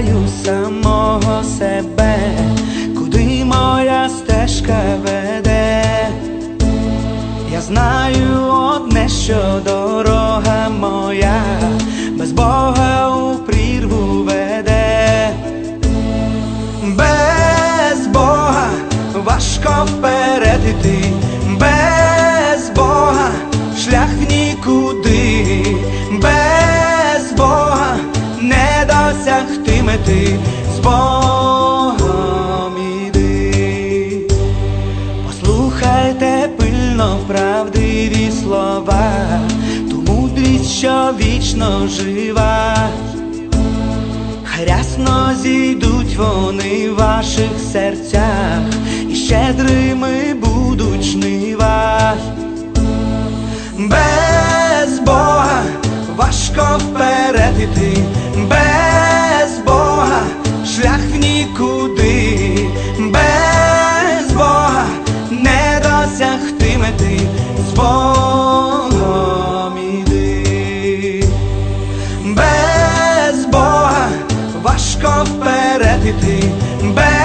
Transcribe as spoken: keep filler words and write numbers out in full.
питаю самого себе, куди моя стежка веде. Я знаю одне, що дорога моя без Бога у прірву веде. Без Бога важко вперед іти, без Бога шлях в нікуди, без Бога не досягти мети, з Богом іди. Послухайте пильно правдиві слова, ту мудрість, що вічно жива. Хай рясно зійдуть вони в ваших серцях, і щедрими будуть жнива. Без Бога важко вперед іти, без Бога шлях в нікуди, без Бога не досягти мети, з Богом іди. Без Бога важко вперед іти, без